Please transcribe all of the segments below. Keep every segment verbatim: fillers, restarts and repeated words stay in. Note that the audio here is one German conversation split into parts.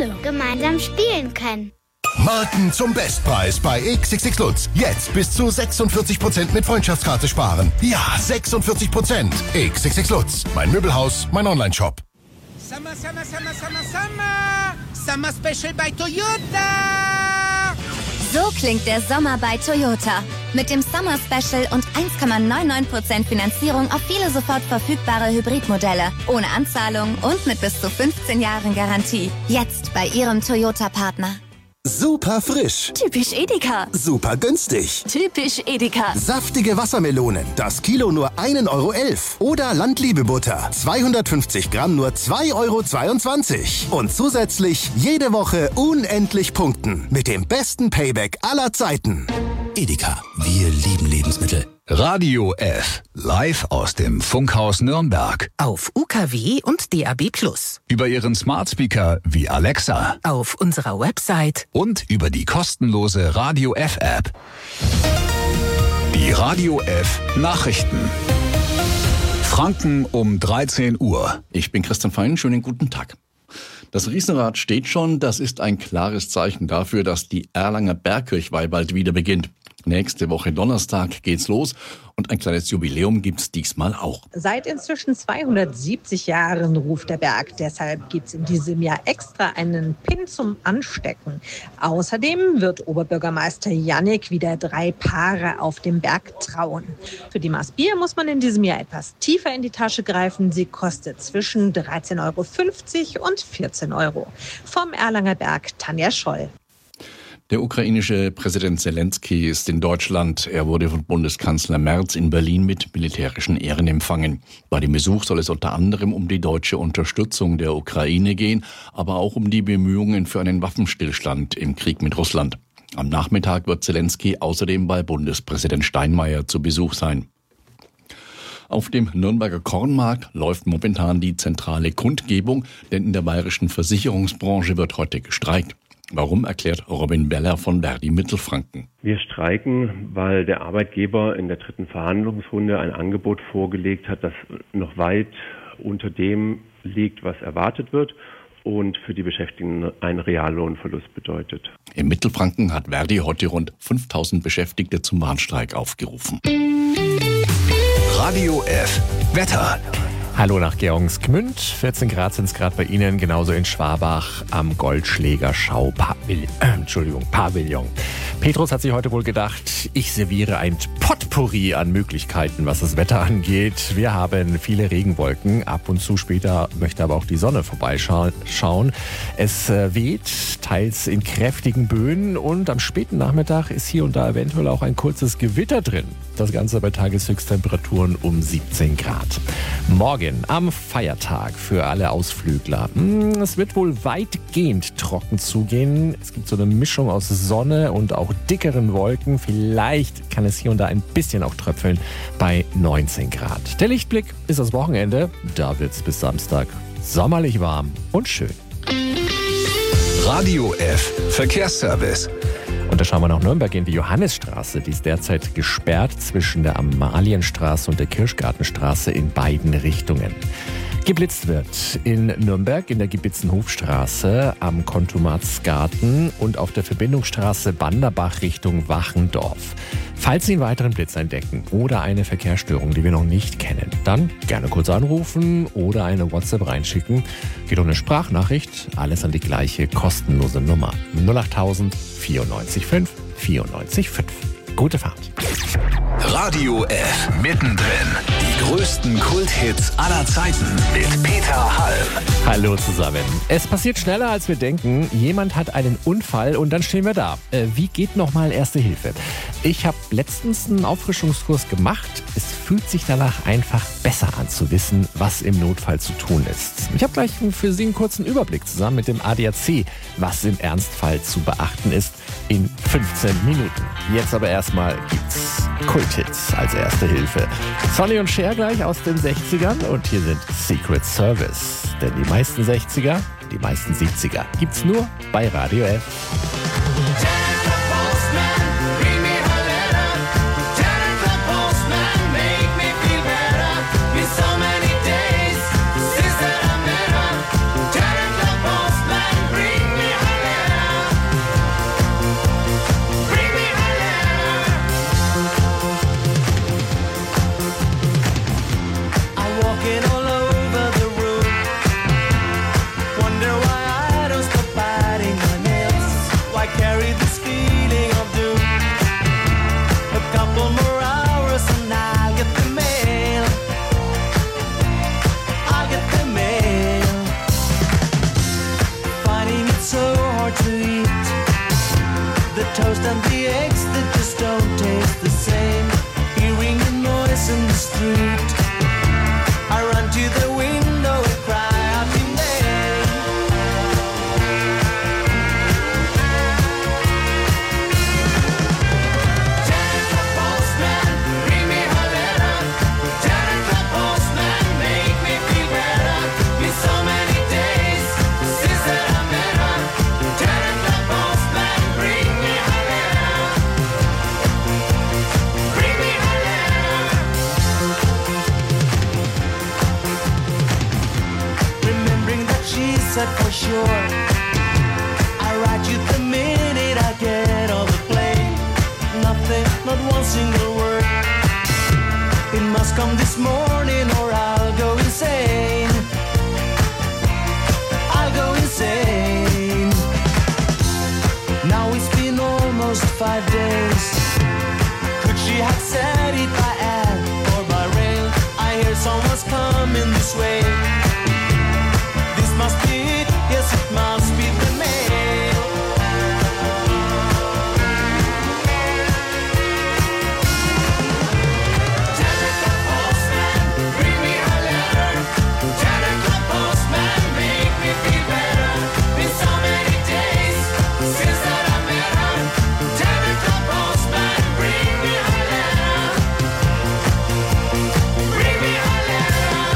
alle gemeinsam spielen können. Marken zum Bestpreis bei X X X Lutz. Jetzt bis zu sechsundvierzig Prozent mit Freundschaftskarte sparen. Ja, sechsundvierzig Prozent. X X X Lutz. Mein Möbelhaus, mein Onlineshop. Summer, Summer, Summer, Summer, Summer. Summer Special bei Toyota. So klingt der Sommer bei Toyota. Mit dem Summer Special und eins Komma neunundneunzig Prozent Finanzierung auf viele sofort verfügbare Hybridmodelle. Ohne Anzahlung und mit bis zu fünfzehn Jahren Garantie. Jetzt bei Ihrem Toyota-Partner. Super frisch. Typisch Edeka. Super günstig. Typisch Edeka. Saftige Wassermelonen. Das Kilo nur ein Euro elf. Oder Landliebe-Butter. zweihundertfünfzig Gramm nur zwei Euro zweiundzwanzig. Und zusätzlich jede Woche unendlich punkten. Mit dem besten Payback aller Zeiten. Edeka. Wir lieben Lebensmittel. Radio F. Live aus dem Funkhaus Nürnberg. Auf U K W und D A B plus. Über Ihren Smart Speaker wie Alexa. Auf unserer Website. Und über die kostenlose Radio F App. Die Radio F Nachrichten. Franken um dreizehn Uhr. Ich bin Christian Fein, schönen guten Tag. Das Riesenrad steht schon, das ist ein klares Zeichen dafür, dass die Erlanger Bergkirchweih bald wieder beginnt. Nächste Woche Donnerstag geht's los und ein kleines Jubiläum gibt's diesmal auch. Seit inzwischen zweihundertsiebzig Jahren ruft der Berg. Deshalb gibt's in diesem Jahr extra einen Pin zum Anstecken. Außerdem wird Oberbürgermeister Jannik wieder drei Paare auf dem Berg trauen. Für die Maß Bier muss man in diesem Jahr etwas tiefer in die Tasche greifen. Sie kostet zwischen dreizehn Euro fünfzig und vierzehn Euro. Vom Erlanger Berg Tanja Scholl. Der ukrainische Präsident Zelensky ist in Deutschland. Er wurde von Bundeskanzler Merz in Berlin mit militärischen Ehren empfangen. Bei dem Besuch soll es unter anderem um die deutsche Unterstützung der Ukraine gehen, aber auch um die Bemühungen für einen Waffenstillstand im Krieg mit Russland. Am Nachmittag wird Zelensky außerdem bei Bundespräsident Steinmeier zu Besuch sein. Auf dem Nürnberger Kornmarkt läuft momentan die zentrale Kundgebung, denn in der bayerischen Versicherungsbranche wird heute gestreikt. Warum, erklärt Robin Beller von Verdi Mittelfranken. Wir streiken, weil der Arbeitgeber in der dritten Verhandlungsrunde ein Angebot vorgelegt hat, das noch weit unter dem liegt, was erwartet wird und für die Beschäftigten einen Reallohnverlust bedeutet. Im Mittelfranken hat Verdi heute rund fünftausend Beschäftigte zum Warnstreik aufgerufen. Radio F. Wetter. Hallo nach Georgensgmünd. vierzehn Grad sind es gerade bei Ihnen, genauso in Schwabach am Goldschläger Schau Pavillon. Äh, Entschuldigung, Pavillon. Petrus hat sich heute wohl gedacht, ich serviere ein Potpourri an Möglichkeiten, was das Wetter angeht. Wir haben viele Regenwolken. Ab und zu später möchte aber auch die Sonne vorbeischauen. Es weht, teils in kräftigen Böen, und am späten Nachmittag ist hier und da eventuell auch ein kurzes Gewitter drin. Das Ganze bei Tageshöchsttemperaturen um siebzehn Grad. Morgen am Feiertag für alle Ausflügler. Es wird wohl weitgehend trocken zugehen. Es gibt so eine Mischung aus Sonne und auch dickeren Wolken. Vielleicht kann es hier und da ein bisschen auch tröpfeln bei neunzehn Grad. Der Lichtblick ist das Wochenende. Da wird es bis Samstag sommerlich warm und schön. Radio F. Verkehrsservice. Und da schauen wir nach Nürnberg in die Johannisstraße. Die ist derzeit gesperrt zwischen der Amalienstraße und der Kirschgartenstraße in beiden Richtungen. Geblitzt wird in Nürnberg in der Gebitzenhofstraße am Kontumatsgarten und auf der Verbindungsstraße Banderbach Richtung Wachendorf. Falls Sie einen weiteren Blitz entdecken oder eine Verkehrsstörung, die wir noch nicht kennen, dann gerne kurz anrufen oder eine WhatsApp reinschicken. Geht um eine Sprachnachricht, alles an die gleiche kostenlose Nummer null acht tausend vierundneunzig fünf vierundneunzig fünf. Gute Fahrt. Radio F. Mittendrin. Die größten Kulthits aller Zeiten mit Peter Halm. Hallo zusammen. Es passiert schneller, als wir denken. Jemand hat einen Unfall und dann stehen wir da. Äh, wie geht nochmal Erste Hilfe? Ich habe letztens einen Auffrischungskurs gemacht. Es fühlt sich danach einfach besser an zu wissen, was im Notfall zu tun ist. Ich habe gleich für Sie einen kurzen Überblick zusammen mit dem A D A C, was im Ernstfall zu beachten ist, in fünfzehn Minuten. Jetzt aber erstmal gibt's Kulthits als Erste Hilfe. Sonny und Cher gleich aus den sechzigern und hier sind Secret Service. Denn die meisten sechziger, die meisten siebziger gibt's nur bei Radio F. Bring me to eat. The toast and the eggs that just don't taste the same. Hearing the noise in the street, I run to the window and cry out in vain. Janet the postman, bring me her letter. Janet the postman, make me feel better. Been so many days since that I met her. Janet the postman, bring me her letter. Bring me her letter. Remembering that she said for sure, I write you the minute I get on the plane. Nothing, not one single word. It must come this morning or I'll go insane. I'll go insane. Now it's been almost five days. Could she have said it by air or by rail? I hear someone's coming this way. This must be it, yes it must be the mail. Janet the postman, bring me her letter. Janet the postman, make me feel better. Been so many days since that I met her. Janet the postman, bring me her letter. Bring me her letter.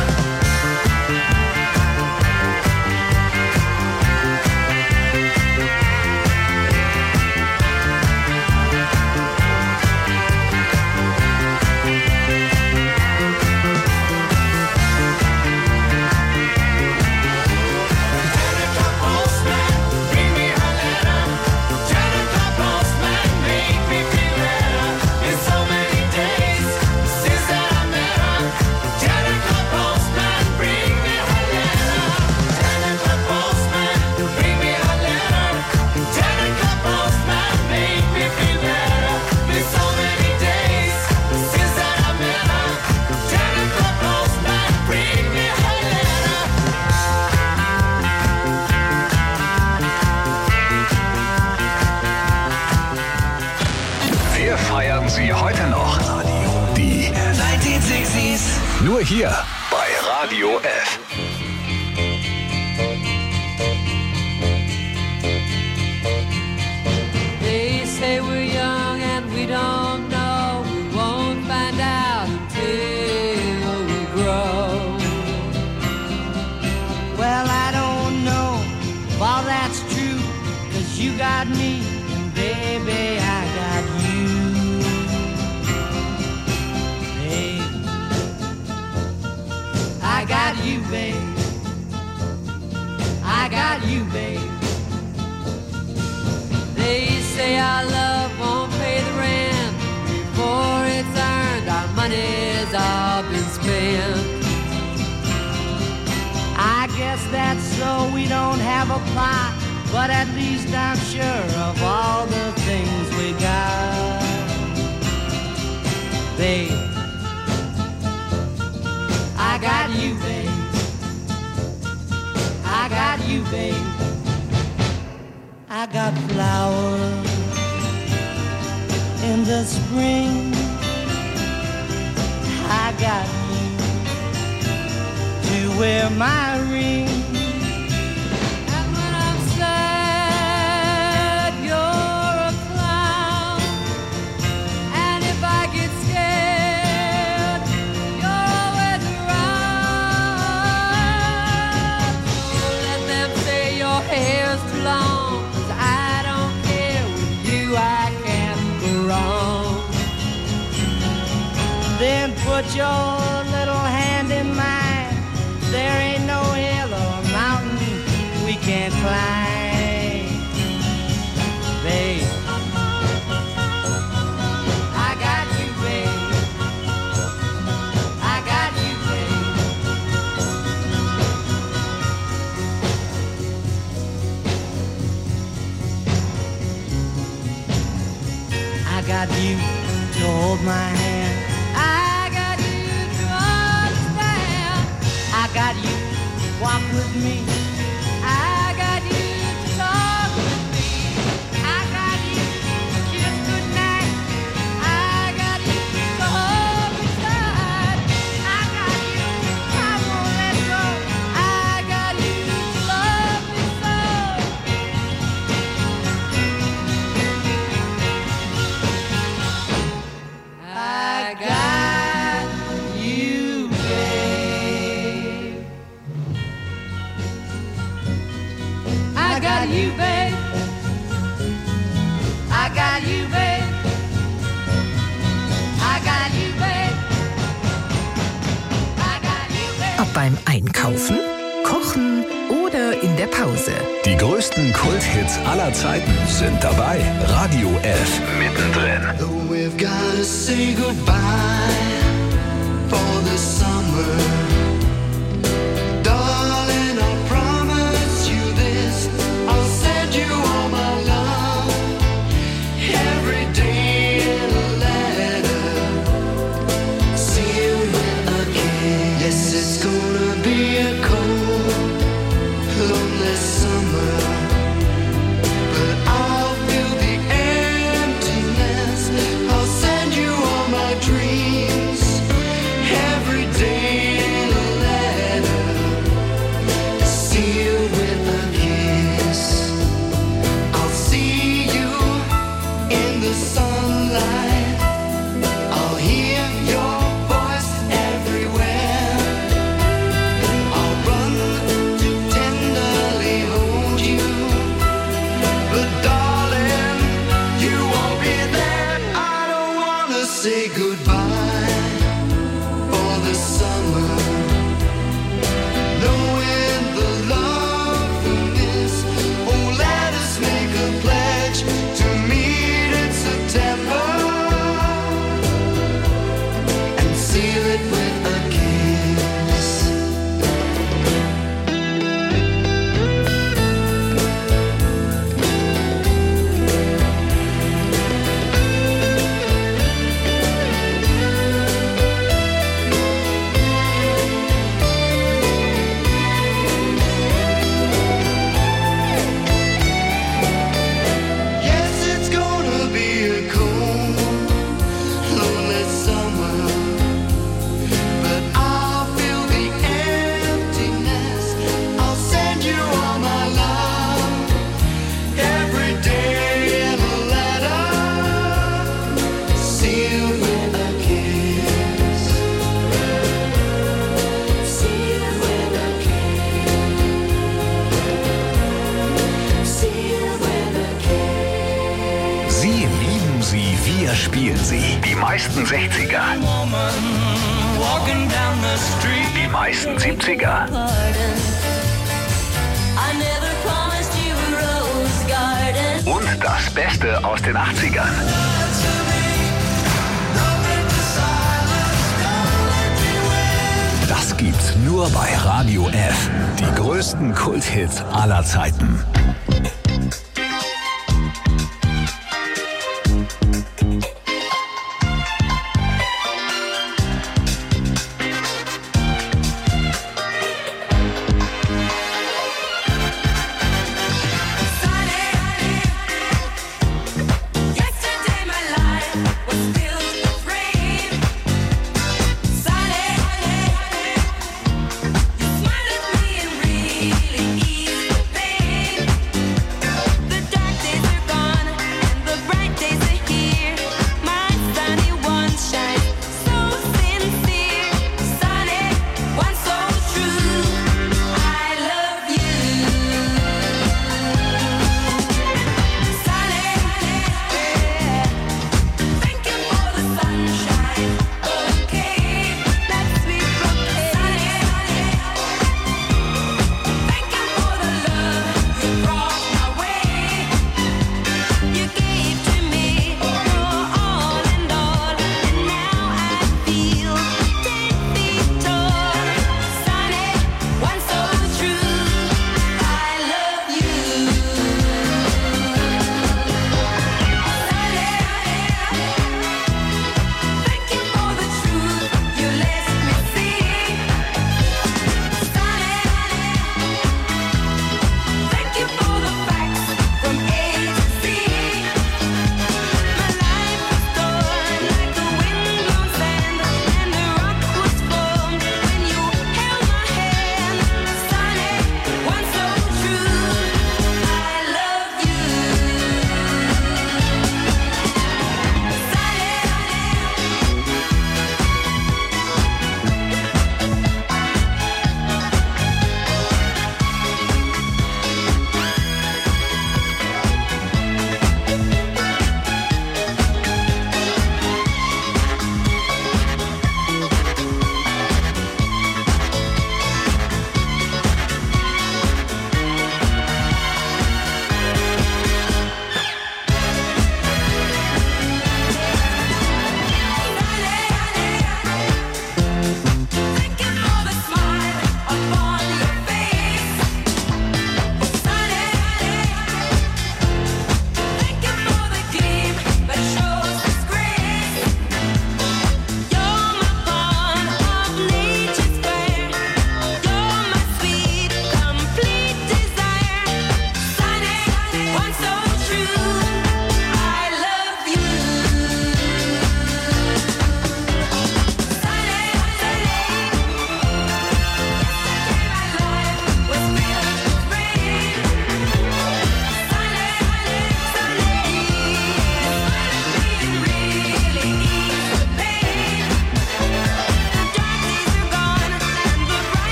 Janet the postman, bring me her letter. Janet the postman, make me feel better. Been so many days since that I met her. Janet the postman, bring me her letter. Janet the postman, bring me her letter. Janet the postman, make me feel better. Been so many days since that I met her. Janet the postman, bring me her letter. Wir feiern sie heute noch. Die neunzehnhundertsechziger. Nur hier bei Radio F. They say we're young and we don't know. We won't find out until we grow. Well, I don't know if all that's true, 'cause you got me, and baby, I got you. Babe, I got you, babe. I got you, babe. They say our love won't pay the rent before it's earned. Our money's all been spent. I guess that's so we don't have a plot, but at least I'm sure of all the things we got. Babe, I got you, babe. I got you, babe. I got flowers in the spring. I got you to wear my ring. And when I'm sad, you're a clown. And if I get scared, you're always around. So let them say your hair's too long, 'cause I don't care. With you I can't go wrong. Then put your little hand in mine. There ain't no hill or mountain we can't climb. Babe, I got you, babe. I got you, babe. I got you to hold my hand. I got you to understand. I got you, walk with me. I got you to talk with me. Die größten Kulthits aller Zeiten sind dabei. Radio F mittendrin. We've gotta say goodbye for the summer. Darling, I promise you this. I'll send you all my love every day in a letter. Sealed with a kiss. Yes, it's gonna be a cold, lonely summer. But I'll feel the emptiness. I'll send you all my dreams every day in a letter, sealed with a kiss. I'll see you in the sunlight. I'll hear your voice everywhere. I'll run to tenderly hold you. But darling, you won't be there. I don't wanna say goodbye for the summer. Knowing the love we miss. Oh, let us make a pledge to meet in September and seal it with a kiss. Yes, it's gonna be a cold, lonely summer. But I'll feel the emptiness. I'll send you all my love every day in a letter, sealed with a kiss. Sealed with a kiss. Sealed with a kiss. Sie lieben sie, wir spielen sie. Die meisten sechziger. Walking down the street. Die meisten siebziger. I never promised you a rose garden. Und das Beste aus den achtzigern. Das gibt's nur bei Radio F. Die größten Kulthits aller Zeiten. Yesterday my life was filled with rain. Sunny, you smiled at me and really eased the pain.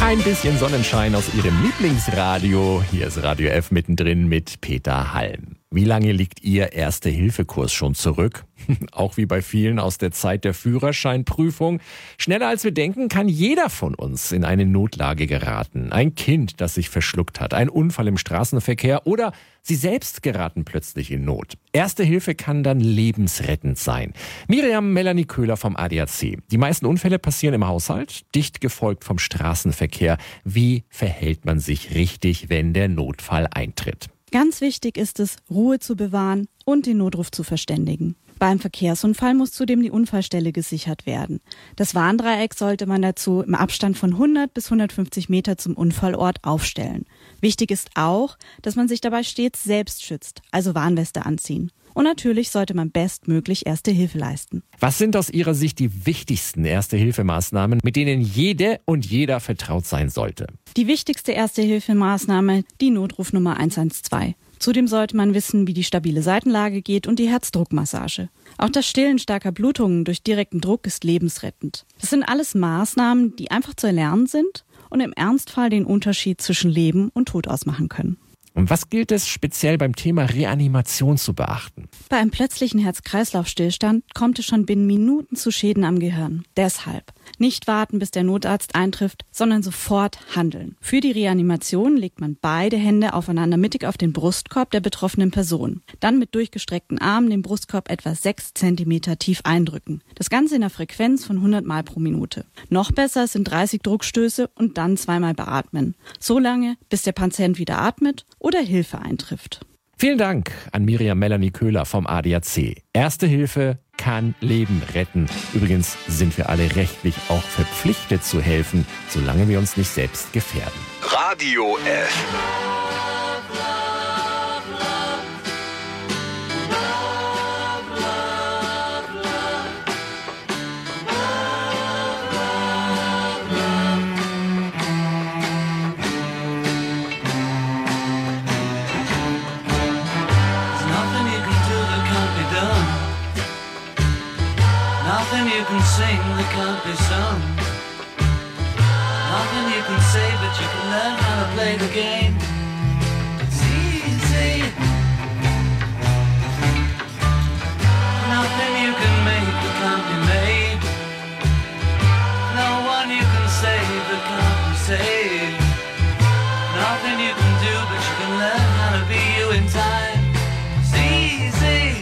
Ein bisschen Sonnenschein aus Ihrem Lieblingsradio. Hier ist Radio F mittendrin mit Peter Halm. Wie lange liegt Ihr Erste-Hilfe-Kurs schon zurück? Auch wie bei vielen aus der Zeit der Führerscheinprüfung. Schneller als wir denken, kann jeder von uns in eine Notlage geraten. Ein Kind, das sich verschluckt hat, ein Unfall im Straßenverkehr oder Sie selbst geraten plötzlich in Not. Erste Hilfe kann dann lebensrettend sein. Miriam Melanie Köhler vom A D A C. Die meisten Unfälle passieren im Haushalt, dicht gefolgt vom Straßenverkehr. Wie verhält man sich richtig, wenn der Notfall eintritt? Ganz wichtig ist es, Ruhe zu bewahren und den Notruf zu verständigen. Beim Verkehrsunfall muss zudem die Unfallstelle gesichert werden. Das Warndreieck sollte man dazu im Abstand von hundert bis hundertfünfzig Meter zum Unfallort aufstellen. Wichtig ist auch, dass man sich dabei stets selbst schützt, also Warnweste anziehen. Und natürlich sollte man bestmöglich Erste Hilfe leisten. Was sind aus Ihrer Sicht die wichtigsten Erste-Hilfe-Maßnahmen, mit denen jede und jeder vertraut sein sollte? Die wichtigste Erste-Hilfe-Maßnahme, die Notrufnummer eins eins zwei. Zudem sollte man wissen, wie die stabile Seitenlage geht und die Herzdruckmassage. Auch das Stillen starker Blutungen durch direkten Druck ist lebensrettend. Das sind alles Maßnahmen, die einfach zu erlernen sind und im Ernstfall den Unterschied zwischen Leben und Tod ausmachen können. Und was gilt es speziell beim Thema Reanimation zu beachten? Bei einem plötzlichen Herz-Kreislauf-Stillstand kommt es schon binnen Minuten zu Schäden am Gehirn. Deshalb nicht warten, bis der Notarzt eintrifft, sondern sofort handeln. Für die Reanimation legt man beide Hände aufeinander mittig auf den Brustkorb der betroffenen Person. Dann mit durchgestreckten Armen den Brustkorb etwa sechs Zentimeter tief eindrücken. Das Ganze in einer Frequenz von hundert Mal pro Minute. Noch besser sind dreißig Druckstöße und dann zweimal beatmen. So lange, bis der Patient wieder atmet oder Hilfe eintrifft. Vielen Dank an Miriam Melanie Köhler vom A D A C. Erste Hilfe kann Leben retten. Übrigens sind wir alle rechtlich auch verpflichtet zu helfen, solange wir uns nicht selbst gefährden. Radio F. Nothing you can sing that can't be sung. Nothing you can say, but you can learn how to play the game. It's easy. Nothing you can make that can't be made. No one you can save that can't be saved. Nothing you can do, but you can learn how to be you in time. It's easy.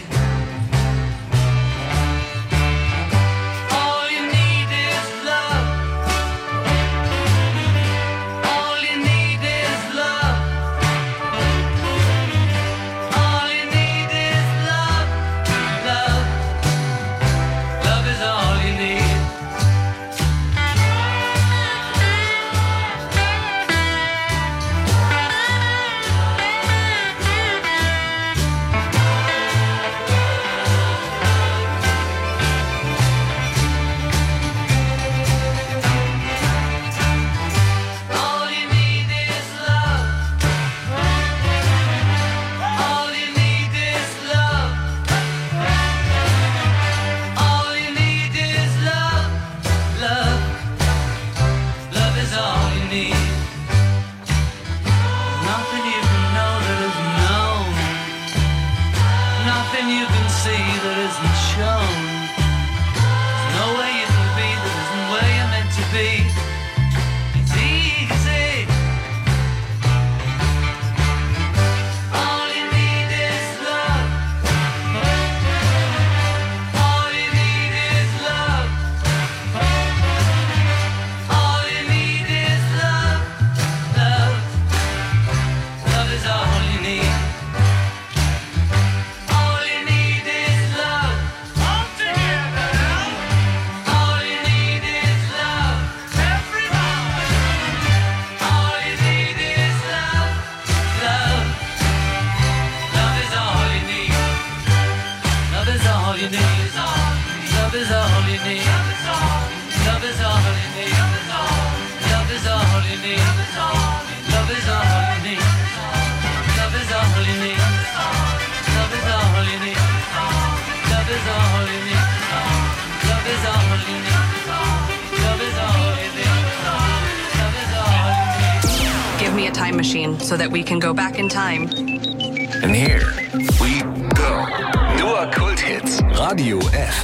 Love is all you need. time machine so that we can go back in time. And here we go. Nur Kulthits. Radio F.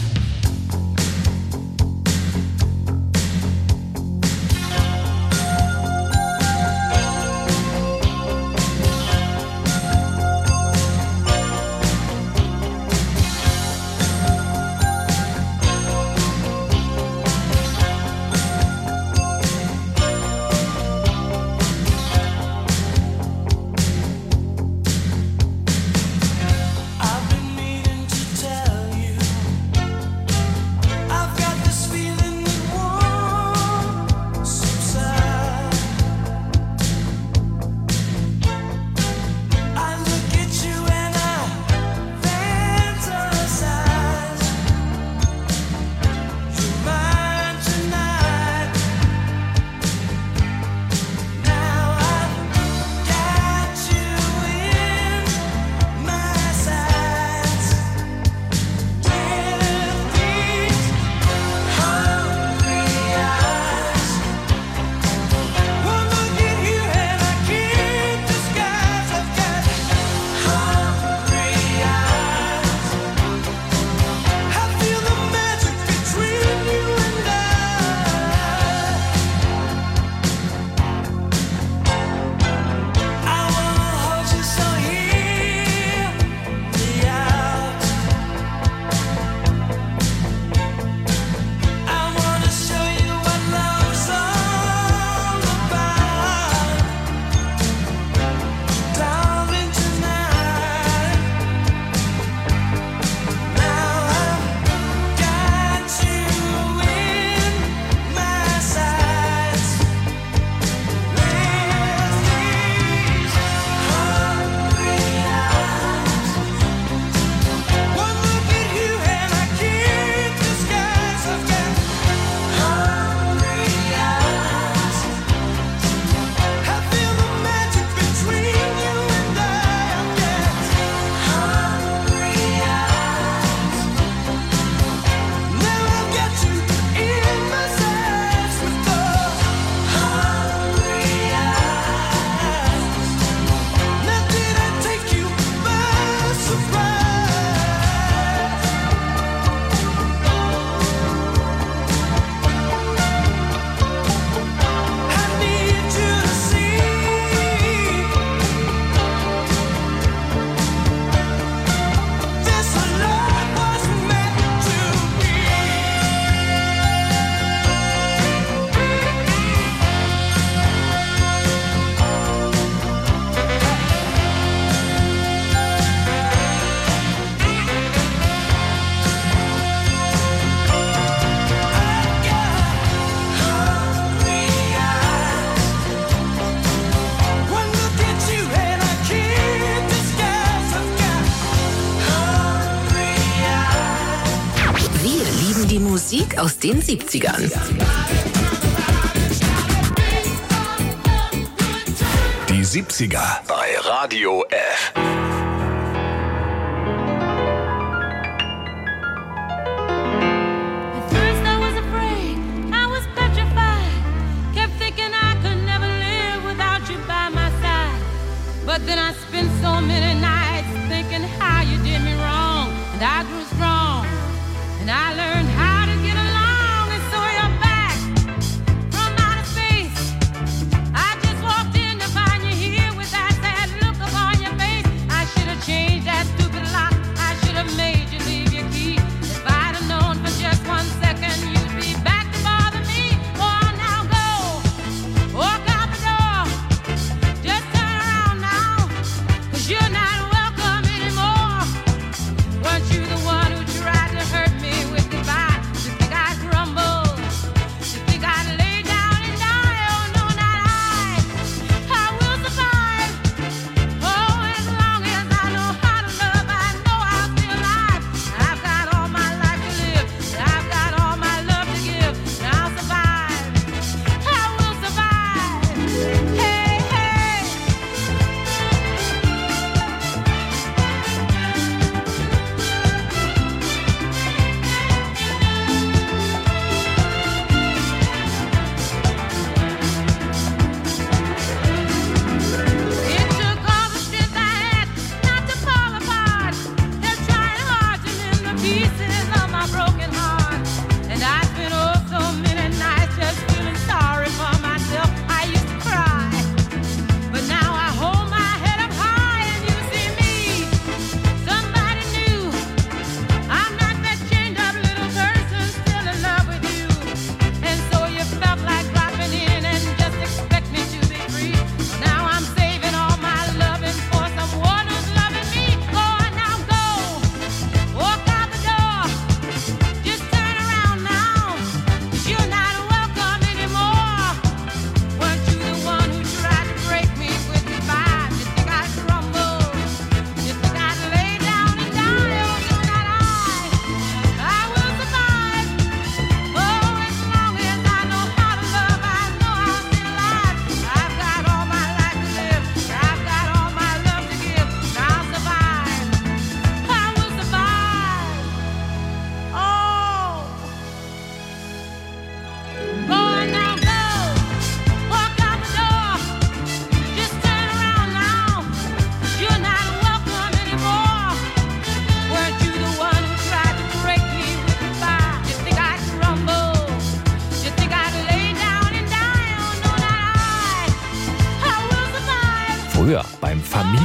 I've been meaning to tell you Musik aus den siebzigern. Die siebziger bei Radio F. But then I spent so many nights thinking how you did me wrong, and I grew strong, and I learned how to get along, and so you're back from outer space. I just walked in to find you here with that sad look upon your face. I should have changed that stupid lock. I should have made you leave your key. If I'd have known for just one second you'd be back to bother me. Oh, now go, walk out the door, just turn around now. You're not welcome anymore. Weren't you the one who tried to hurt me with goodbye?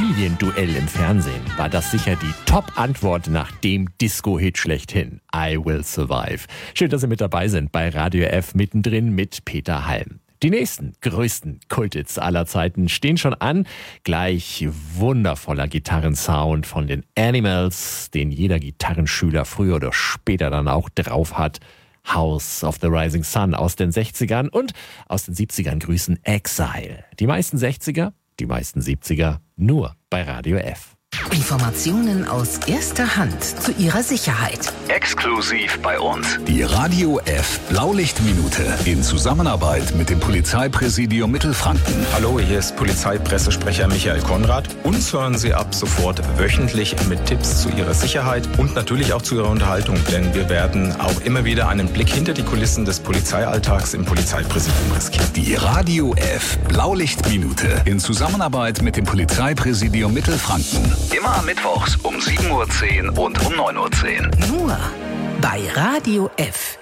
Familienduell im Fernsehen war das sicher die Top-Antwort nach dem Disco-Hit schlechthin. I Will Survive. Schön, dass Sie mit dabei sind bei Radio F mittendrin mit Peter Halm. Die nächsten größten Kulthits aller Zeiten stehen schon an. Gleich wundervoller Gitarrensound von den Animals, den jeder Gitarrenschüler früher oder später dann auch drauf hat. House of the Rising Sun aus den sechzigern und aus den siebzigern grüßen Exile. Die meisten sechziger, die meisten siebziger nur bei Radio F. Informationen aus erster Hand zu Ihrer Sicherheit. Exklusiv bei uns. Die Radio F Blaulichtminute in Zusammenarbeit mit dem Polizeipräsidium Mittelfranken. Hallo, hier ist Polizeipressesprecher Michael Konrad. Uns hören Sie ab sofort wöchentlich mit Tipps zu Ihrer Sicherheit und natürlich auch zu Ihrer Unterhaltung, denn wir werden auch immer wieder einen Blick hinter die Kulissen des Polizeialltags im Polizeipräsidium riskieren. Die Radio F Blaulichtminute in Zusammenarbeit mit dem Polizeipräsidium Mittelfranken. Immer mittwochs um sieben Uhr zehn und um neun Uhr zehn. Nur bei Radio F.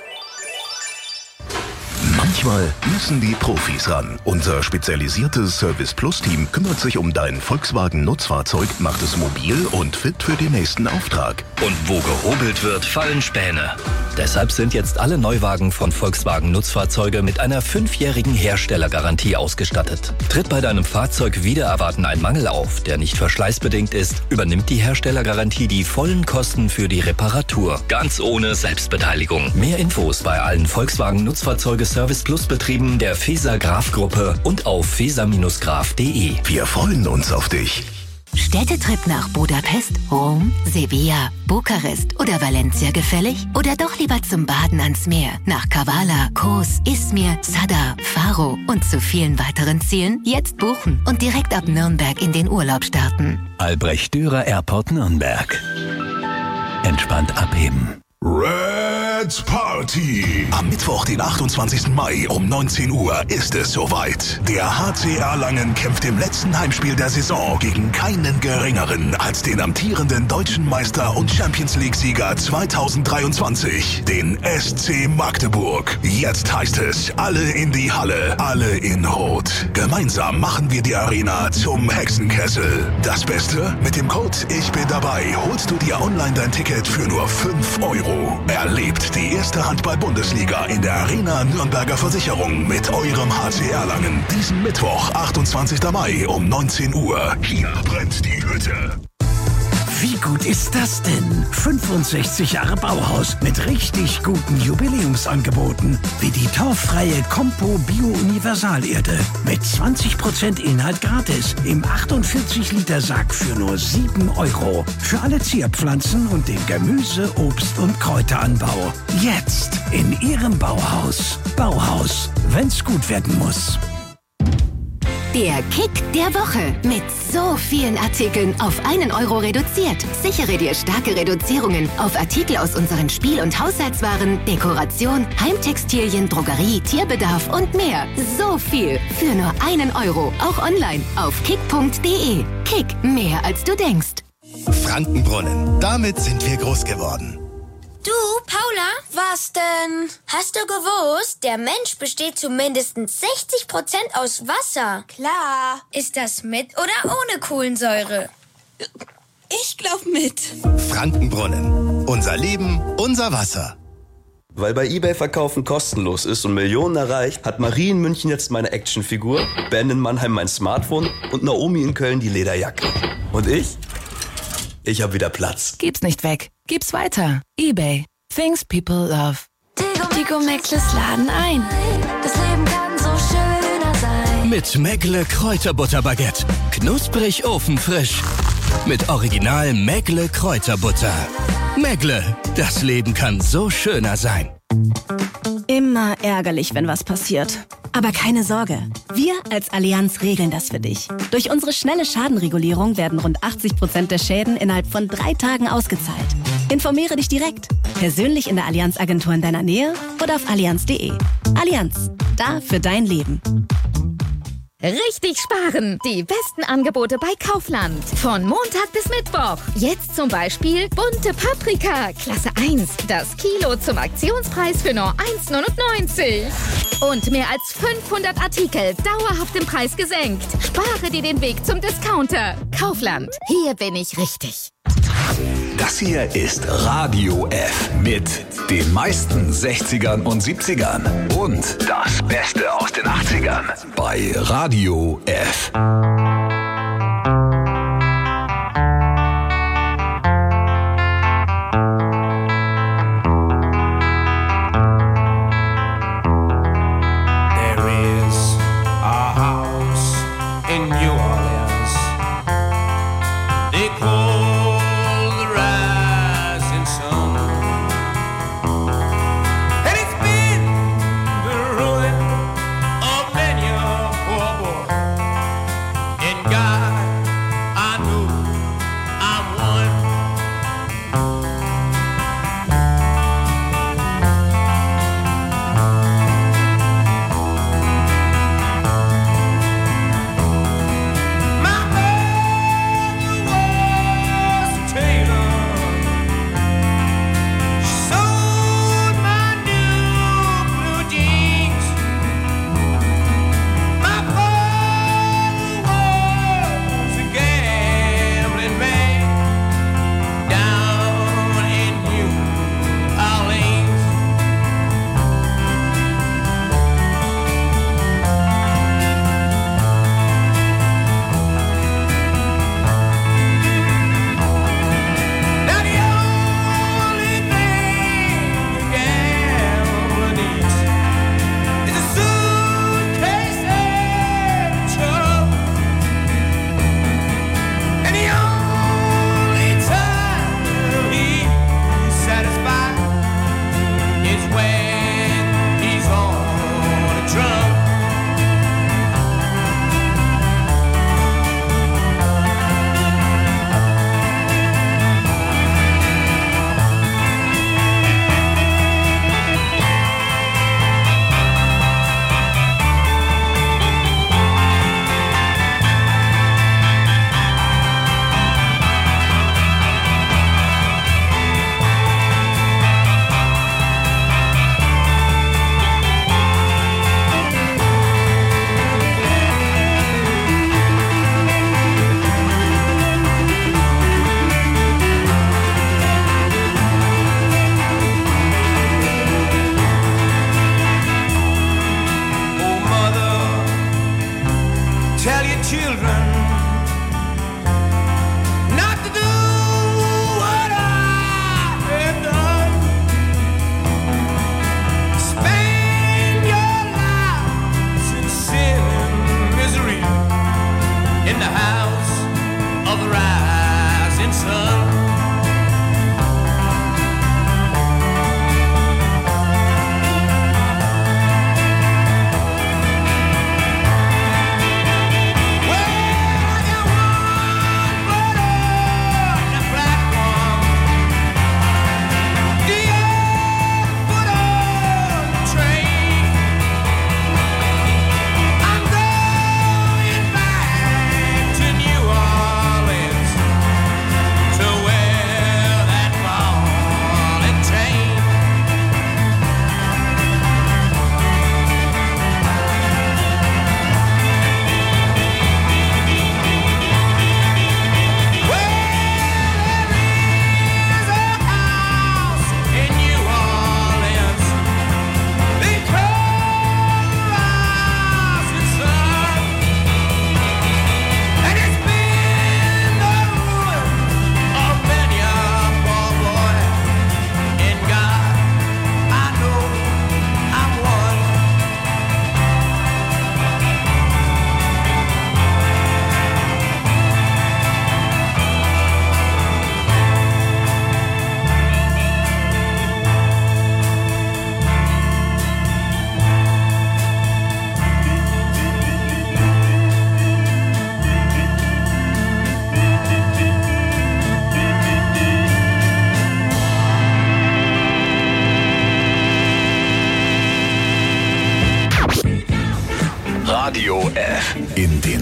Manchmal müssen die Profis ran. Unser spezialisiertes Service Plus Team kümmert sich um dein Volkswagen Nutzfahrzeug, macht es mobil und fit für den nächsten Auftrag. Und wo gehobelt wird, fallen Späne. Deshalb sind jetzt alle Neuwagen von Volkswagen Nutzfahrzeuge mit einer fünfjährigen Herstellergarantie ausgestattet. Tritt bei deinem Fahrzeug wider Erwarten ein Mangel auf, der nicht verschleißbedingt ist, übernimmt die Herstellergarantie die vollen Kosten für die Reparatur. Ganz ohne Selbstbeteiligung. Mehr Infos bei allen Volkswagen Nutzfahrzeuge Service Plus Betrieben der Feser Graf Gruppe und auf feser Graf punkt de. Wir freuen uns auf dich. Städtetrip nach Budapest, Rom, Sevilla, Bukarest oder Valencia gefällig? Oder doch lieber zum Baden ans Meer? Nach Kavala, Kos, Izmir, Sadar, Faro und zu vielen weiteren Zielen? Jetzt buchen und direkt ab Nürnberg in den Urlaub starten. Albrecht Dürer Airport Nürnberg. Entspannt abheben. Red's Party! Am Mittwoch, den achtundzwanzigsten Mai um neunzehn Uhr ist es soweit. Der H C Erlangen kämpft im letzten Heimspiel der Saison gegen keinen geringeren als den amtierenden deutschen Meister und Champions League-Sieger zweitausenddreiundzwanzig, den S C Magdeburg. Jetzt heißt es, alle in die Halle, alle in Rot. Gemeinsam machen wir die Arena zum Hexenkessel. Das Beste? Mit dem Code Ich bin dabei holst du dir online dein Ticket für nur fünf Euro. Erlebt die erste Handball-Bundesliga in der Arena Nürnberger Versicherung mit eurem H C Erlangen. Diesen Mittwoch, achtundzwanzigsten Mai um neunzehn Uhr. Hier brennt die Hütte. Wie gut ist das denn? fünfundsechzig Jahre Bauhaus mit richtig guten Jubiläumsangeboten. Wie die torffreie Compo Bio Universalerde. Mit zwanzig Prozent Inhalt gratis. Im achtundvierzig Liter Sack für nur sieben Euro. Für alle Zierpflanzen und den Gemüse-, Obst- und Kräuteranbau. Jetzt in Ihrem Bauhaus. Bauhaus, wenn's gut werden muss. Der Kick der Woche mit so vielen Artikeln auf einen Euro reduziert. Sichere dir starke Reduzierungen auf Artikel aus unseren Spiel- und Haushaltswaren, Dekoration, Heimtextilien, Drogerie, Tierbedarf und mehr. So viel für nur einen Euro. Auch online auf kick punkt de. Kick, mehr als du denkst. Frankenbrunnen. Damit sind wir groß geworden. Du, Paula, was denn? Hast du gewusst, der Mensch besteht zu mindestens sechzig Prozent aus Wasser? Klar. Ist das mit oder ohne Kohlensäure? Ich glaub mit. Frankenbrunnen. Unser Leben, unser Wasser. Weil bei eBay Verkaufen kostenlos ist und Millionen erreicht, hat Marie in München jetzt meine Actionfigur, Ben in Mannheim mein Smartphone und Naomi in Köln die Lederjacke. Und ich? Ich hab wieder Platz. Gib's nicht weg. Gib's weiter. eBay. Things people love. Tigo Mäckles laden ein. Das Leben kann so schöner sein. Mit Mäckle Kräuterbutterbaguette. Knusprig ofenfrisch. Mit original Mäckle Kräuterbutter. Mäckle, das Leben kann so schöner sein. Immer ärgerlich, wenn was passiert. Aber keine Sorge, wir als Allianz regeln das für dich. Durch unsere schnelle Schadenregulierung werden rund achtzig Prozent der Schäden innerhalb von drei Tagen ausgezahlt. Informiere dich direkt, persönlich in der Allianz-Agentur in deiner Nähe oder auf allianz punkt de. Allianz, da für dein Leben. Richtig sparen. Die besten Angebote bei Kaufland. Von Montag bis Mittwoch. Jetzt zum Beispiel bunte Paprika, Klasse eins. Das Kilo zum Aktionspreis für nur eins neunundneunzig. Und mehr als fünfhundert Artikel dauerhaft im Preis gesenkt. Spare dir den Weg zum Discounter. Kaufland. Hier bin ich richtig. Das hier ist Radio F mit den meisten sechzigern und siebzigern und das Beste aus den achtzigern bei Radio F. There is a house in New Orleans. They call the rising sun. And it's been the ruin of many a poor boy.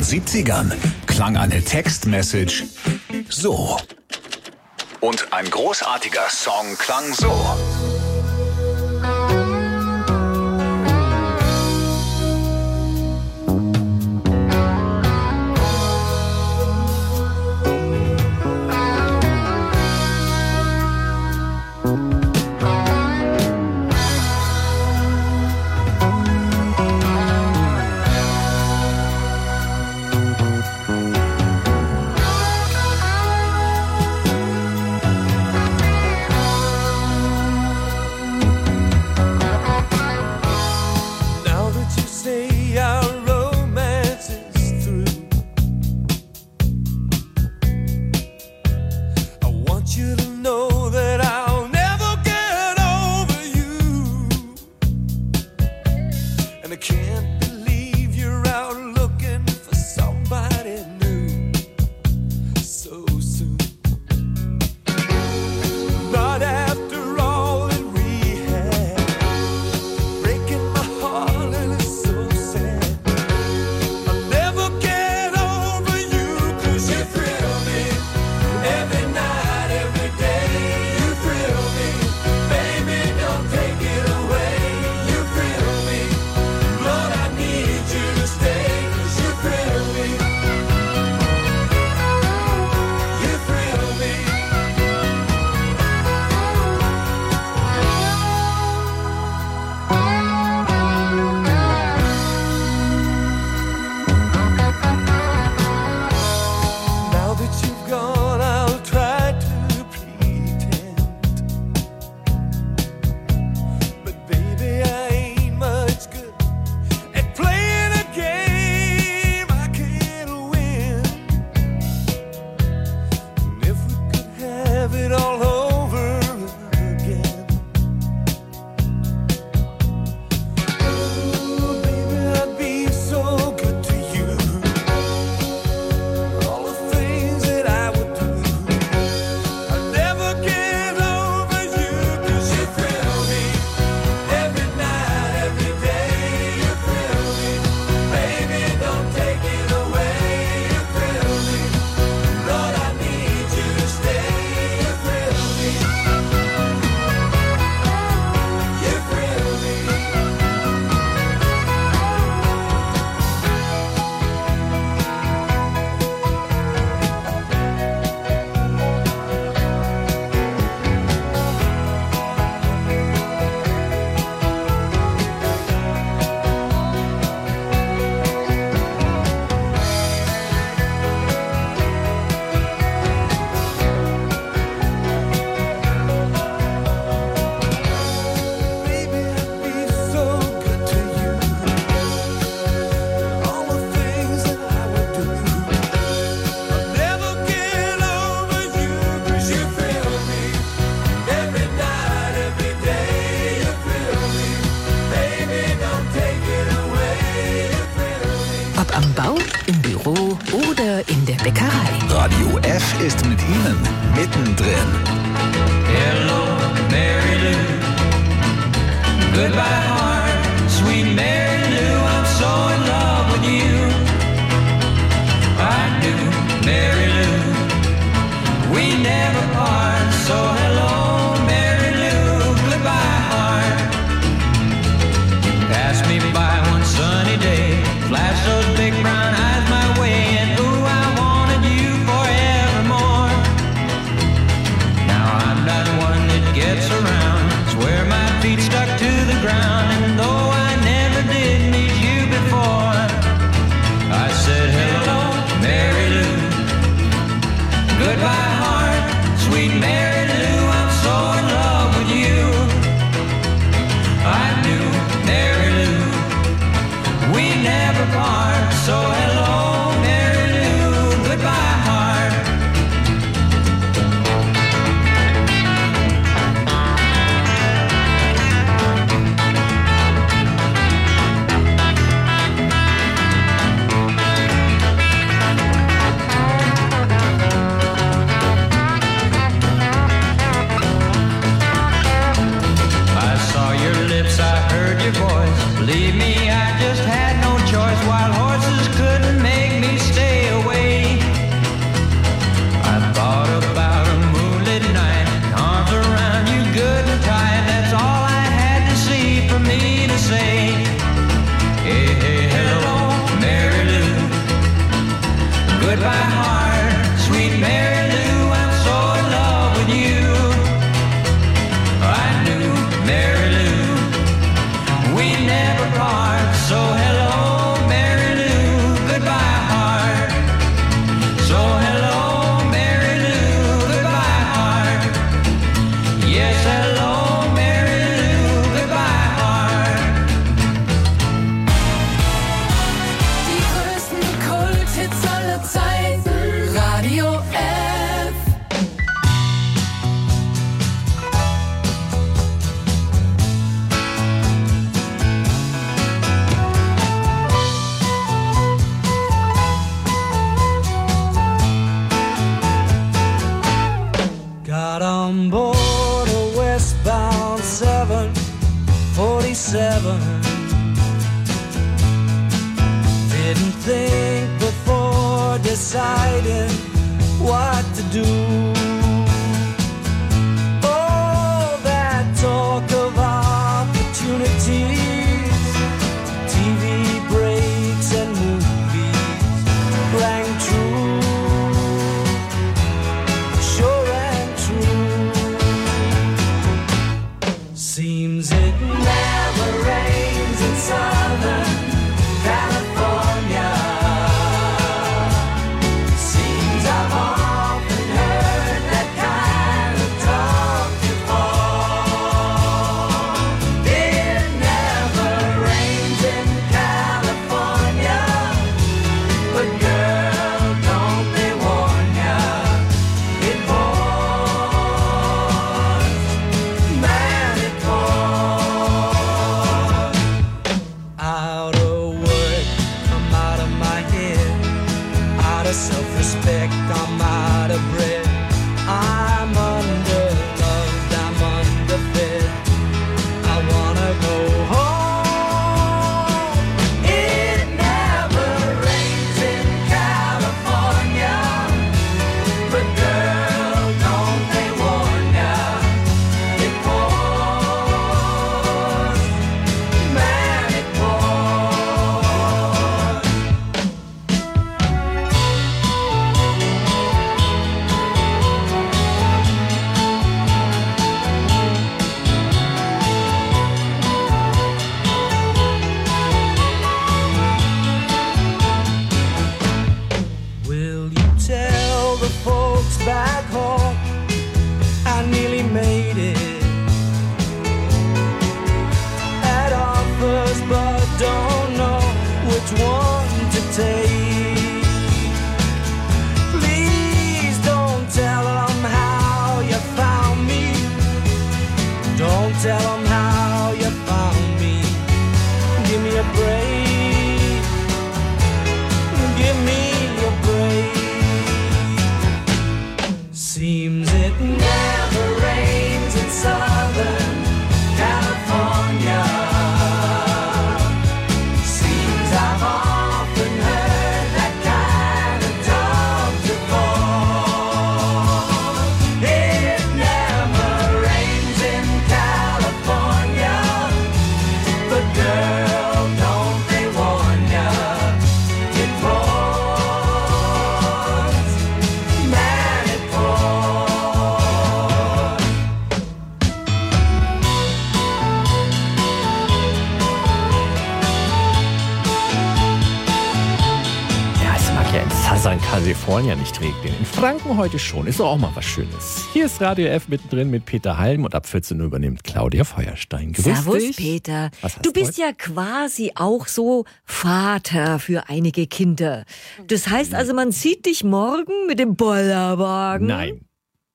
den siebzigern klang eine Textmessage so. Und ein großartiger Song klang so. Radio F ist mit Ihnen mittendrin. Hello, Mary Lou. Goodbye, heart, sweet Mary Lou. I'm so in love with you. I do, Mary Lou. We never part. So hello, Mary Lou. Goodbye, heart. You passed me by one sunny day. Flashed those big brown eyes my way, and ooh, I wanted you forevermore. Now I'm not one that gets around. Swear my feet stuck to the ground, and though I never did meet you before, I said hello, Mary Lou. Goodbye, heart, sweet Mary Lou. I'm so in love with you. I knew, Mary Lou, we never part. So hello, Mary Lou. Goodbye, heart. I saw your lips, I heard your voice. Believe me, I just had no choice. Wild horses couldn't make me forty-seven, forty-seven. Didn't think before deciding what to do. Oh, that talk of opportunities, T V breaks and movies rang true, sure and true. Seems it never rains in Southern California. Seems I've often heard that kind of talk before. It never rains in California, but girl, don't they warn ya? It pours, man, it pours. Out of work, I'm out of my head. Out of self-respect, I'm out of breath. I'm underloved, I'm underfed. I wanna go home. It never rains in California, but girl, don't they warn ya? It pours, man, it pours. Will you tell the folks back home I nearly made it? Had offers but don't know which one to take. Please don't tell them how you found me. Don't tell them how you found me. Give me a break. Give me a break. Seems it never rains in Southern California. Seems I've often heard that kind of talk before. It never rains in California, but girl, don't they warn ya? It pours, man, it pours. Ja, es mag ja in Southern California nicht regnen. In Franken heute schon. Ist doch auch mal was Schönes. Hier ist Radio F mittendrin mit Peter Halm und ab vierzehn Uhr übernimmt Claudia Feuerstein. Grüß Servus, dich. Peter. Was hast Du bist heute? ja quasi auch so Vater für einige Kinder. Das heißt also, man sieht dich morgen mit dem Bollerwagen. Nein.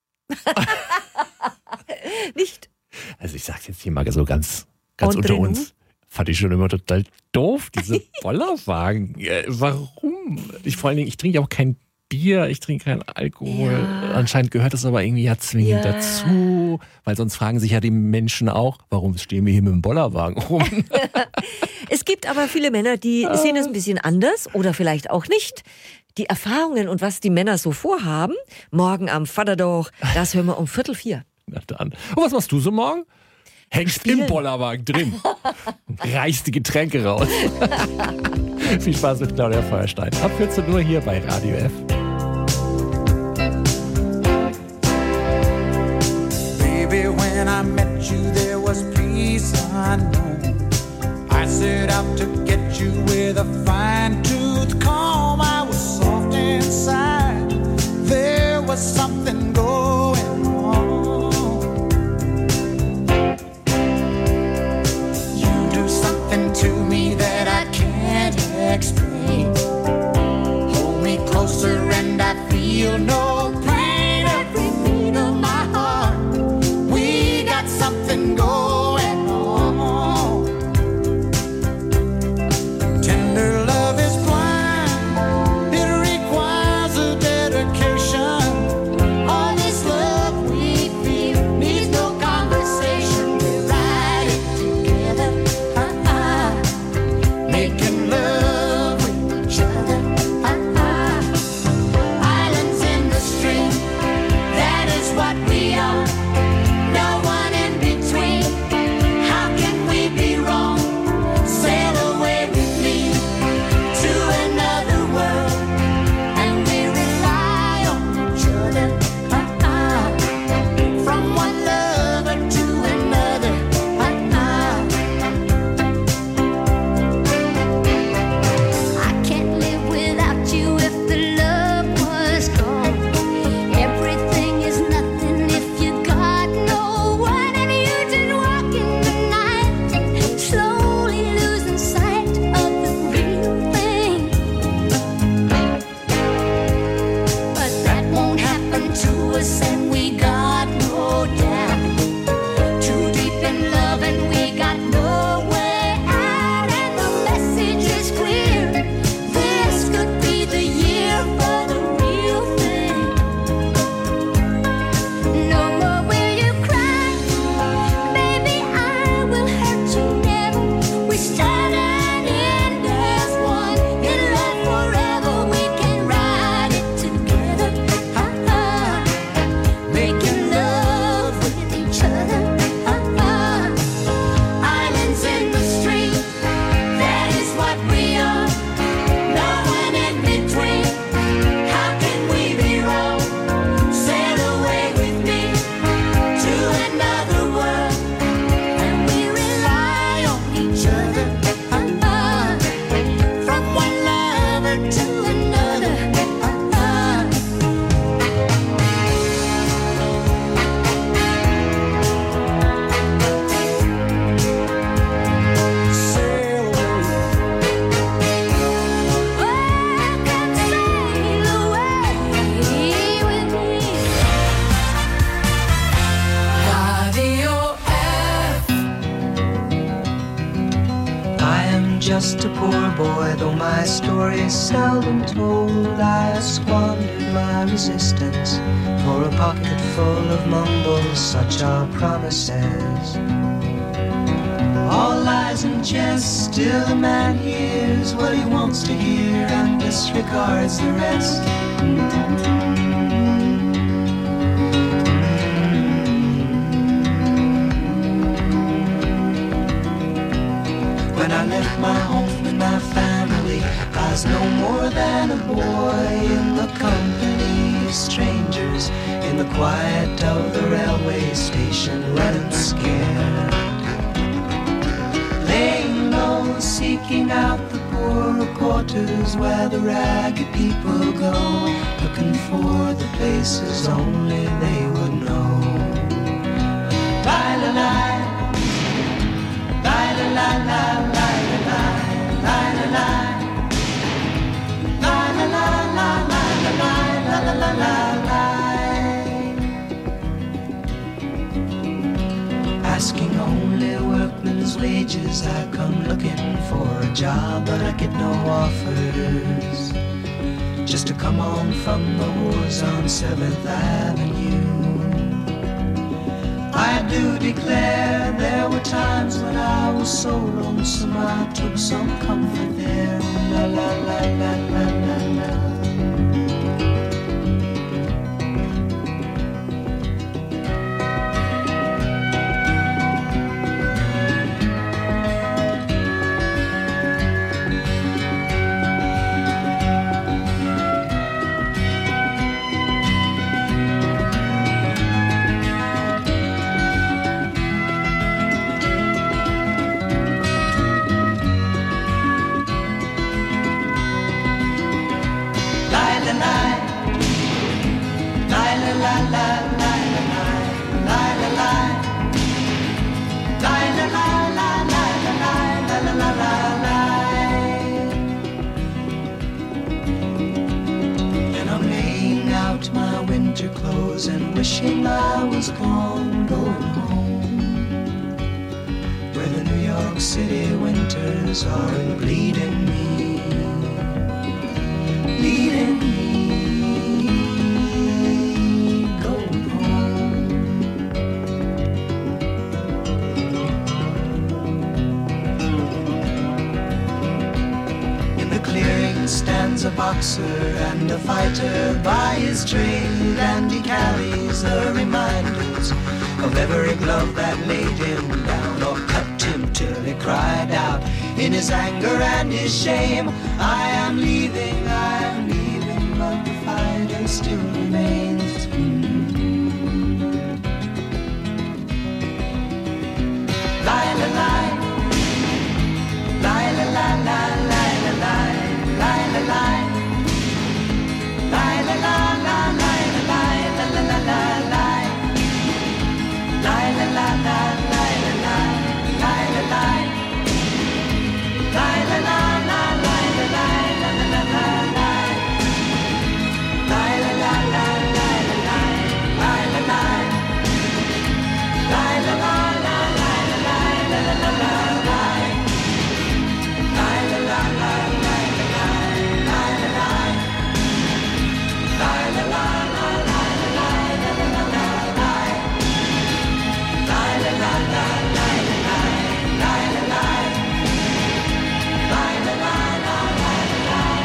Nicht? Also ich sag's jetzt hier mal so ganz, ganz Entre unter nous? uns. Fand ich schon immer total doof, diese Bollerwagen. Äh, warum? Ich, vor allen Dingen, ich trinke auch kein Bier, ich trinke keinen Alkohol. Ja. Anscheinend gehört das aber irgendwie ja zwingend Ja. dazu. Weil sonst fragen sich ja die Menschen auch, warum stehen wir hier mit dem Bollerwagen rum? Es gibt aber viele Männer, die sehen es ein bisschen anders oder vielleicht auch nicht. Die Erfahrungen und was die Männer so vorhaben, morgen am Vatertag, das hören wir um Viertel vier. Na dann. Und was machst du so morgen? Hängst Spielen. im Bollerwagen drin. Reißt die Getränke raus. Viel Spaß mit Claudia Feuerstein. Ab vierzehn Uhr hier bei Radio F. Baby, when I met you, there was peace unknown. I set out to get you with a fine-tooth comb. I was soft inside. There was something going on. You do something to me that I can't explain. Hold me closer and I feel no pain. Every beat of my heart, we got something going on. Tender love is blind, it requires a dedication. just a poor boy, though my story is seldom told. I squandered my resistance for a pocket full of mumbles, such are promises. All lies and jest, still a man hears what he wants to hear and disregards the rest. When I left my home and my family, I was no more than a boy in the company of strangers, in the quiet of the railway station, running scared. Laying low, seeking out the poorer quarters where the ragged people go, looking for the places only they would know. Bye-la-la, bye-la-la-la, bye-la-la, bye-la-la, bye-la-la-la, bye-la-la, la-la-la-la-la. Asking only workmen's wages, I come looking for a job, but I get no offers. Just to come on from the wars on seventh Avenue. I do declare there were times when I was so lonesome I took some comfort there. La la la la la la la. And wishing I was gone, going home, where the New York City winters are bleeding me, bleeding me, going home. In the clearing stands a boxer and a fighter by his trade, and he carries the reminders of every glove that laid him down or cut him till he cried out in his anger and his shame, I am leaving, I am leaving, but the fighter still remains. Mm-hmm. Lie, la, lie, lie, la, la, la, lie, la, lie, lie, la, lie, lie, la, la, la, lie, la, lie, la, la, la, la, lie, lie, la, la, la, lie, la, lie, lie, la, lie, lie, la, la, la, lie, la, lie, la, la, la, la, lie, lie, la, la, la, lie, la, lie, lie, la, lie, lie, la, la, la, lie, la, lie, la, la, la, la, lie, lie, la, la, la, lie, la, lie, lie, la, lie, lie, la, la, la, lie, la, lie, la, la, la, la, lie, lie, la, la, la, lie, la, lie, lie, la, lie, lie, la, la, la, lie, la, lie,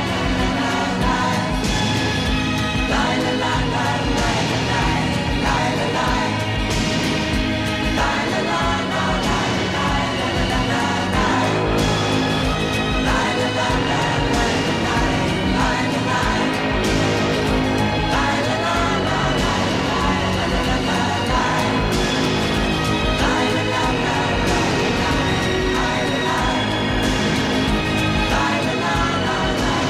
lie, la, la, la, lie, la, lie, lie, la, lie, lie, la, la, la, lie, la, lie, la, la, la, la, lie, lie, la, la, la, lie, la, lie, lie, la, lie, lie, la, la, la, lie, la, la, la, la, lie, lie, la, la, la, lie, lie, la, lie, lie, la, la, la, lie,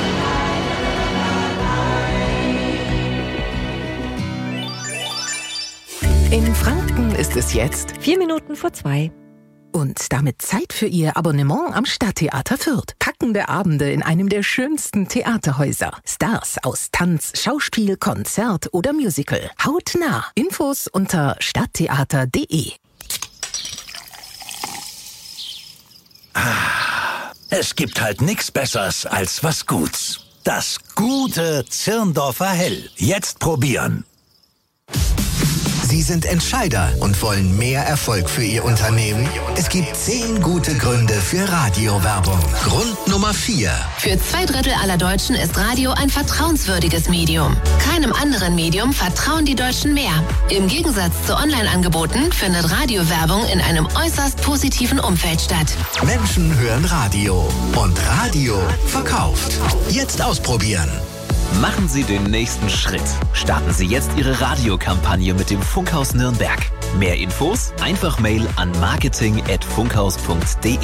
In Franken ist es jetzt vier Minuten vor zwei. Und damit Zeit für Ihr Abonnement am Stadttheater Fürth. Packende Abende in einem der schönsten Theaterhäuser. Stars aus Tanz, Schauspiel, Konzert oder Musical. Hautnah. Infos unter stadttheater punkt de. Es gibt halt nichts Besseres als was Guts. Das gute Zirndorfer Hell. Jetzt probieren. Sie sind Entscheider und wollen mehr Erfolg für Ihr Unternehmen? Es gibt zehn gute Gründe für Radiowerbung. Grund Nummer vier. Für zwei Drittel aller Deutschen ist Radio ein vertrauenswürdiges Medium. Keinem anderen Medium vertrauen die Deutschen mehr. Im Gegensatz zu Online-Angeboten findet Radiowerbung in einem äußerst positiven Umfeld statt. Menschen hören Radio und Radio verkauft. Jetzt ausprobieren. Machen Sie den nächsten Schritt. Starten Sie jetzt Ihre Radiokampagne mit dem Funkhaus Nürnberg. Mehr Infos? Einfach Mail an marketing at funkhaus punkt de.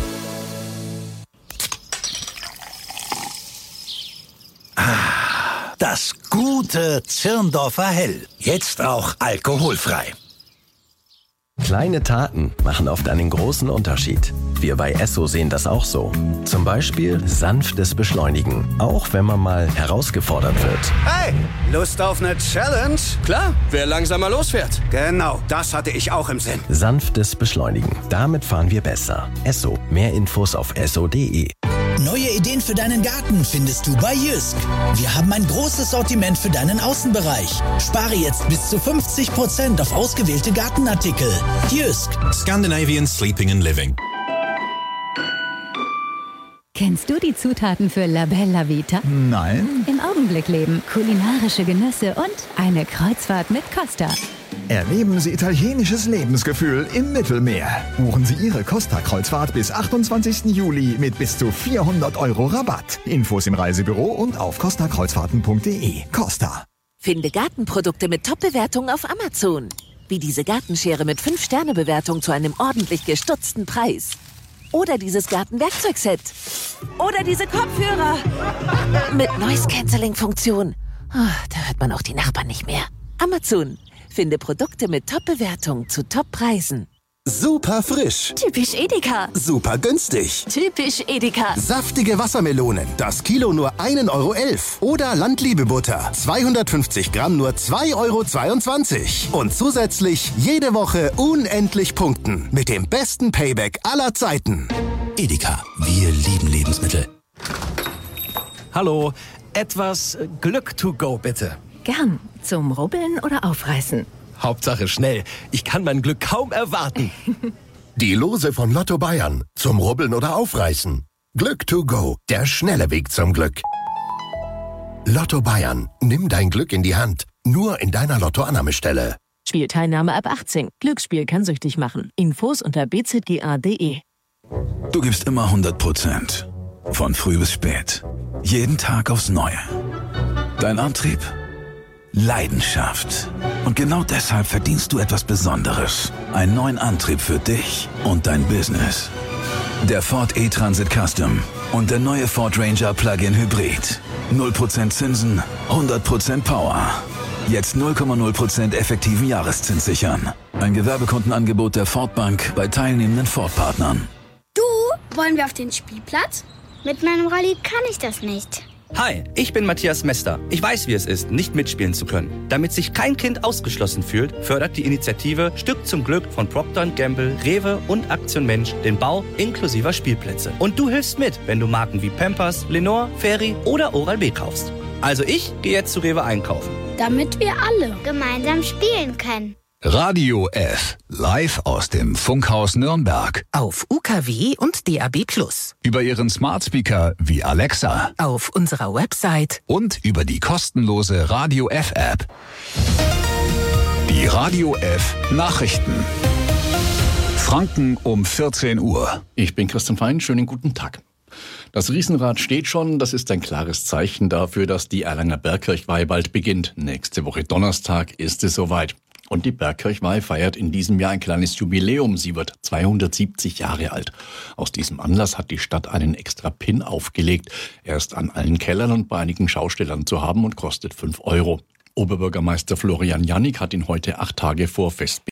Ah, das gute Zirndorfer Hell. Jetzt auch alkoholfrei. Kleine Taten machen oft einen großen Unterschied. Wir bei Esso sehen das auch so. Zum Beispiel sanftes Beschleunigen, auch wenn man mal herausgefordert wird. Hey, Lust auf eine Challenge? Klar, wer langsamer losfährt. Genau, das hatte ich auch im Sinn. Sanftes Beschleunigen, damit fahren wir besser. Esso, mehr Infos auf esso punkt de. Neue Ideen für deinen Garten findest du bei Jysk. Wir haben ein großes Sortiment für deinen Außenbereich. Spare jetzt bis zu fünfzig Prozent auf ausgewählte Gartenartikel. Jysk. Scandinavian Sleeping and Living. Kennst du die Zutaten für La Bella Vita? Nein. Im Augenblick leben, kulinarische Genüsse und eine Kreuzfahrt mit Costa. Erleben Sie italienisches Lebensgefühl im Mittelmeer. Buchen Sie Ihre Costa-Kreuzfahrt bis achtundzwanzigsten Juli mit bis zu vierhundert Euro Rabatt. Infos im Reisebüro und auf costa kreuzfahrten punkt de. Costa. Finde Gartenprodukte mit Top-Bewertungen auf Amazon. Wie diese Gartenschere mit fünf Sterne Bewertung zu einem ordentlich gestutzten Preis. Oder dieses Gartenwerkzeugset. Oder diese Kopfhörer. Mit Noise-Canceling-Funktion. Oh, da hört man auch die Nachbarn nicht mehr. Amazon. Finde Produkte mit Top-Bewertung zu Top-Preisen. Super frisch. Typisch Edeka. Super günstig. Typisch Edeka. Saftige Wassermelonen. Das Kilo nur ein Euro elf. Oder Landliebe-Butter. zweihundertfünfzig Gramm nur zwei Euro zweiundzwanzig. Und zusätzlich jede Woche unendlich punkten. Mit dem besten Payback aller Zeiten. Edeka. Wir lieben Lebensmittel. Hallo. Etwas Glück to go, bitte. Gern. Zum Rubbeln oder Aufreißen? Hauptsache schnell. Ich kann mein Glück kaum erwarten. Die Lose von Lotto Bayern. Zum Rubbeln oder Aufreißen. Glück to go. Der schnelle Weg zum Glück. Lotto Bayern. Nimm dein Glück in die Hand. Nur in deiner Lottoannahmestelle. Spielteilnahme ab achtzehn. Glücksspiel kann süchtig machen. Infos unter b z g a punkt de. Du gibst immer hundert Prozent. Von früh bis spät. Jeden Tag aufs Neue. Dein Antrieb? Leidenschaft. Und genau deshalb verdienst du etwas Besonderes. Einen neuen Antrieb für dich und dein Business. Der Ford E-Transit Custom und der neue Ford Ranger Plug-in Hybrid. null Prozent Zinsen, hundert Prozent Power. Jetzt null Komma null Prozent effektiven Jahreszins sichern. Ein Gewerbekundenangebot der Ford Bank bei teilnehmenden Ford-Partnern. Du, wollen wir auf den Spielplatz? Mit meinem Rolli kann ich das nicht. Hi, ich bin Matthias Mester. Ich weiß, wie es ist, nicht mitspielen zu können. Damit sich kein Kind ausgeschlossen fühlt, fördert die Initiative Stück zum Glück von Procter und Gamble, Rewe und Aktion Mensch den Bau inklusiver Spielplätze. Und du hilfst mit, wenn du Marken wie Pampers, Lenore, Fairy oder Oral-B kaufst. Also ich gehe jetzt zu Rewe einkaufen. Damit wir alle gemeinsam spielen können. Radio F. Live aus dem Funkhaus Nürnberg. Auf U K W und D A B plus. Über Ihren Smart Speaker wie Alexa. Auf unserer Website. Und über die kostenlose Radio F App. Die Radio F Nachrichten. Franken um vierzehn Uhr. Ich bin Christian Fein, schönen guten Tag. Das Riesenrad steht schon, das ist ein klares Zeichen dafür, dass die Erlanger Bergkirchweih bald beginnt. Nächste Woche Donnerstag ist es soweit. Und die Bergkirchweih feiert in diesem Jahr ein kleines Jubiläum. Sie wird zweihundertsiebzig Jahre alt. Aus diesem Anlass hat die Stadt einen extra Pin aufgelegt. Er ist an allen Kellern und bei einigen Schaustellern zu haben und kostet fünf Euro. Oberbürgermeister Florian Jannik hat ihn heute acht Tage vor Festbeginn